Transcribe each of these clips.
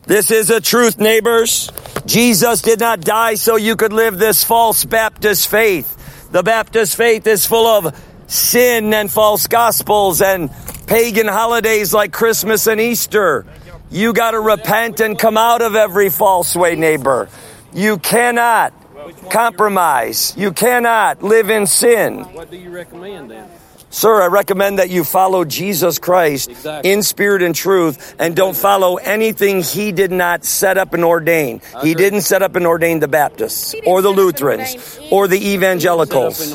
This is a truth, neighbors. Jesus did not die so you could live this false Baptist faith. The Baptist faith is full of sin and false gospels and pagan holidays like Christmas and Easter. You got to repent and come out of every false way, neighbor. You cannot compromise. You cannot live in sin. What do you recommend then? Sir, I recommend that you follow Jesus Christ in spirit and truth and don't follow anything he did not set up and ordain. He didn't set up and ordain the Baptists or the Lutherans or the evangelicals.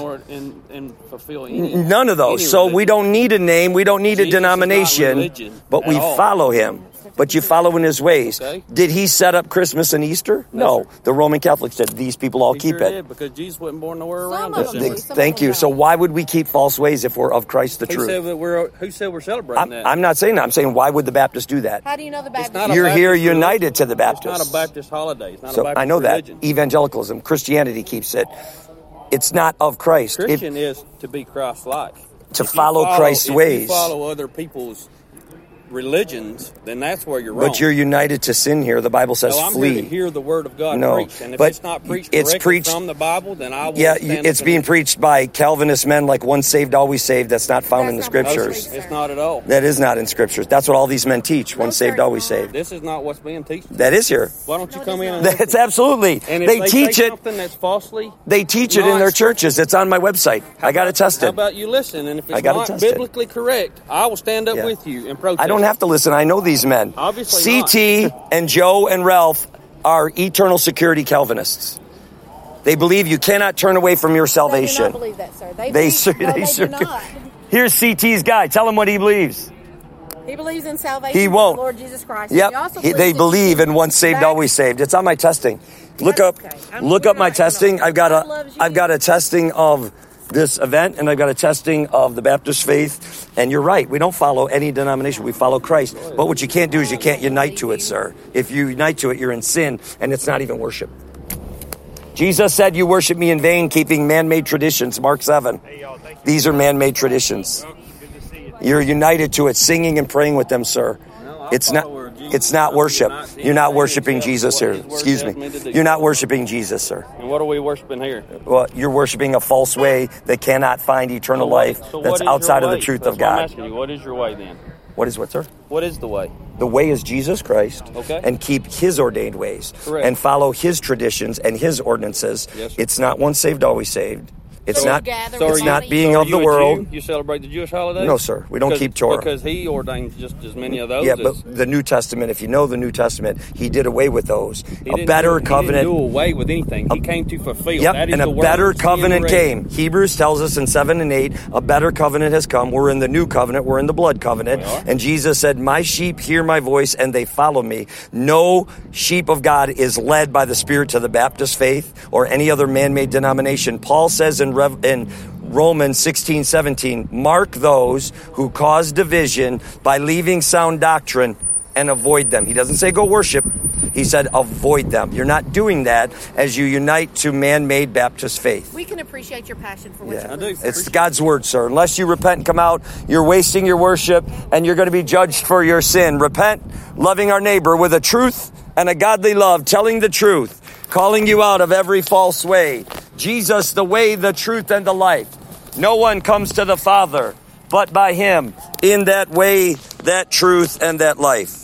None of those. So we don't need a name. We don't need a denomination, but we follow him. But you follow in his ways. Okay. Did he set up Christmas and Easter? No. The Roman Catholics said these people all keep it. Did, because Jesus wasn't born nowhere around Some of them us. do. Thank you. So why would we keep false ways if we're of Christ the Who truth? said we're celebrating that? I'm not saying that. I'm saying why would the Baptists do that? How do you know the It's Baptist? not a You're Baptist here religion. united to the It's Baptists. not a Baptist holiday. It's not a So Baptist I know that. religion. Evangelicalism, Christianity keeps it. It's not of Christ. Christian is to be Christ-like. To If you follow Christ's ways. If you follow other people's religions, then that's where you're wrong. But you're united to sin here. The Bible says I'm flee. here to hear the word of God No, preached. And if but it's not preached it's directly preached- from the Bible, then I will Yeah, stand it's up being and- preached by Calvinist men like once saved, always saved. That's not found in the That's not what scriptures. it's It's not at all. That is not in scriptures. That's what all these men teach. Once sir, saved, it's always not. saved. This is not what's being taught. That is here. Why don't you No, come it in is and not. listen? That's absolutely. And if They they teach say it. something that's falsely, They teach it in their Not- churches. It's on my website. I got it how tested. about you listen? And if I it's got it not tested. biblically correct, I will stand up Yeah. with you and protest. I don't have to listen. I know these men. Obviously CT and Joe and Ralph are eternal security Calvinists. They believe you cannot turn away from your They do salvation. not believe that, sir. They sure do not. Here's CT's guy. Tell him what he believes. He believes in salvation. He through won't. the Lord Jesus Christ. Yep. He also They believes believe that in once saved, back- always saved. It's on my testing. Look That's up, okay. look We're up my not- testing. God loves you. I've got a testing of this event, and I've got a testing of the Baptist faith. And you're right. We don't follow any denomination. We follow Christ. But what you can't do is you can't unite to it, sir. If you unite to it, you're in sin, and it's not even worship. Jesus said, "You worship me in vain, keeping man-made traditions." Mark 7. These are man-made traditions. You're united to it, singing and praying with them, sir. It's not. It's not worship. You're not worshiping Jesus here. Excuse me. You're not worshiping Jesus, sir. And what are we worshiping here? Well, you're worshiping a false way that cannot find eternal life. So what That's is your outside of the way? truth That's of what I'm God. asking you. What is your way then? What is what, sir? What is the way? The way is Jesus Christ, Okay. and keep his ordained ways, Correct. and follow his traditions and his ordinances. Yes, sir. It's not once saved, always saved. It's So you not. gather So with It's are you- not bodies. being So are of you the a world. Jew? You celebrate the Jewish holidays? No, sir. We don't keep Torah. Because he ordained just as many of those. Yeah, as, but the New Testament, if you know the New Testament, he did away with those. he A didn't better do, covenant. He didn't do away with anything. He came to fulfill. Yep, That is and a the word better that's covenant generated. came. Hebrews tells us in 7 and 8, a better covenant has come. We're in the new covenant. We're in the blood covenant. We are. And Jesus said, "My sheep hear my voice and they follow me." No sheep of God is led by the Spirit to the Baptist faith or any other man-made denomination. Paul says in Romans 16:17, "Mark those who cause division by leaving sound doctrine and avoid them." He doesn't say go worship. He said avoid them. You're not doing that as you unite to man-made Baptist faith. We can appreciate your passion for what Yeah. you I do. believe. It's God's word, sir. Unless you repent and come out, you're wasting your worship and you're going to be judged for your sin. Repent, loving our neighbor with a truth and a godly love, telling the truth, calling you out of every false way. Jesus, the way, the truth, and the life. No one comes to the Father but by him, in that way, that truth, and that life.